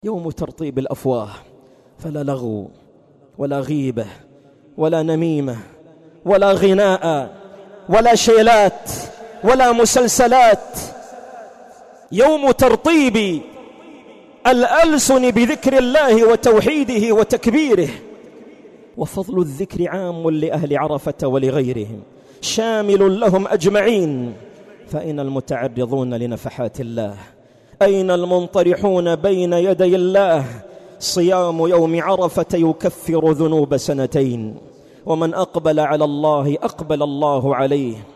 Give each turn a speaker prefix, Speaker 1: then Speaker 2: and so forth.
Speaker 1: يوم ترطيب الأفواه، فلا لغو ولا غيبة ولا نميمة ولا غناء ولا شيلات ولا مسلسلات. يوم ترطيب الألسن بذكر الله وتوحيده وتكبيره. وفضل الذكر عام لأهل عرفة ولغيرهم، شامل لهم أجمعين. فأين المتعرضون لنفحات الله؟ أين المنطرحون بين يدي الله؟ صيام يوم عرفة يكفر ذنوب سنتين، ومن أقبل على الله أقبل الله عليه.